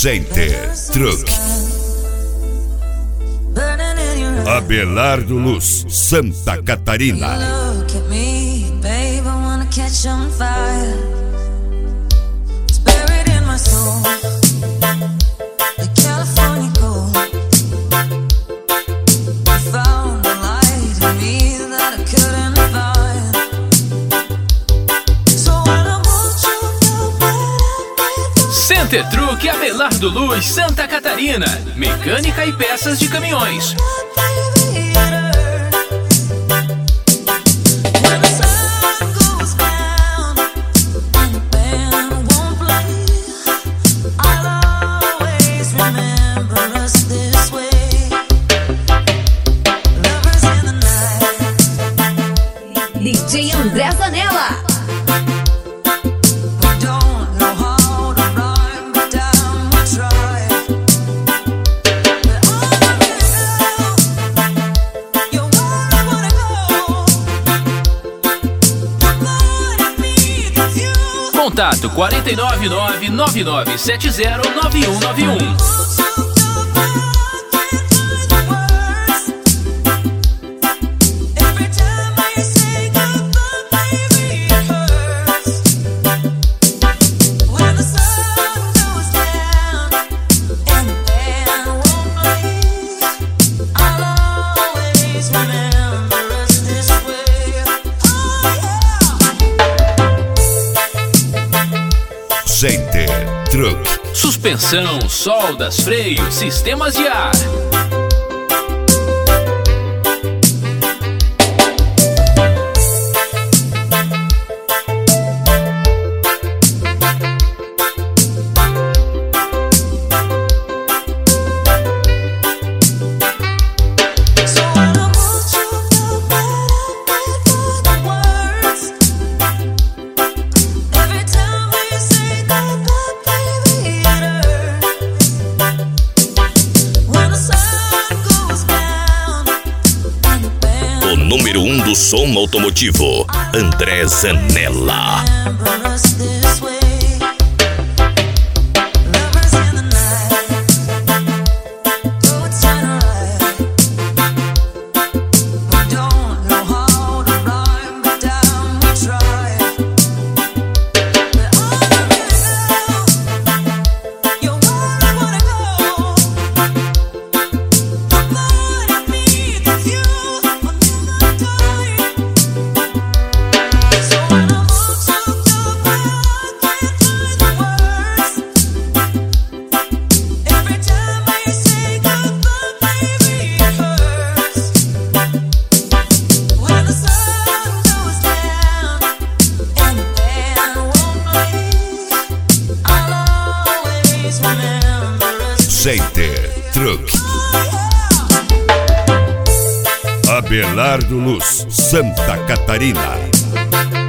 Center Truck. Abelardo Luz, Santa Catarina. Center Truck Abelardo Luz, Santa Catarina. Mecânica e peças de caminhões. DJ André Zanella. Contato 499-9970-9191. Center Truck. Suspensão, soldas, freios, sistemas de ar. Número 1 do som automotivo, André Zanella. Center Truck. Abelardo Luz, Santa Catarina.